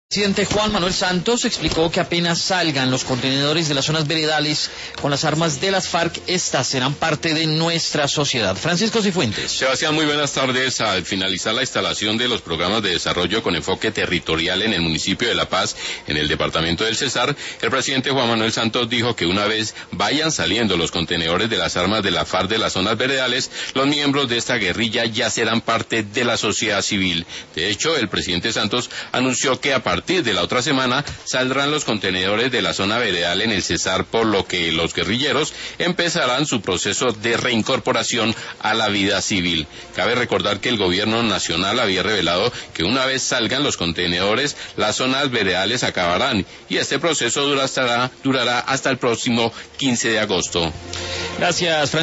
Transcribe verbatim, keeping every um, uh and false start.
El presidente Juan Manuel Santos explicó que apenas salgan los contenedores de las zonas veredales con las armas de las FARC, estas serán parte de nuestra sociedad. Francisco Cifuentes. Sebastián, muy buenas tardes. Al finalizar la instalación de los programas de desarrollo con enfoque territorial en el municipio de La Paz, en el departamento del Cesar, el presidente Juan Manuel Santos dijo que una vez vayan saliendo los contenedores de las armas de la FARC de las zonas veredales, los miembros de esta guerrilla ya serán parte de la sociedad civil. De hecho, el presidente Santos anunció que a partir A partir de la otra semana saldrán los contenedores de la zona veredal en el Cesar, por lo que los guerrilleros empezarán su proceso de reincorporación a la vida civil. Cabe recordar que el gobierno nacional había revelado que una vez salgan los contenedores, las zonas veredales acabarán y este proceso durará, durará hasta el próximo quince de agosto. Gracias, Francisco.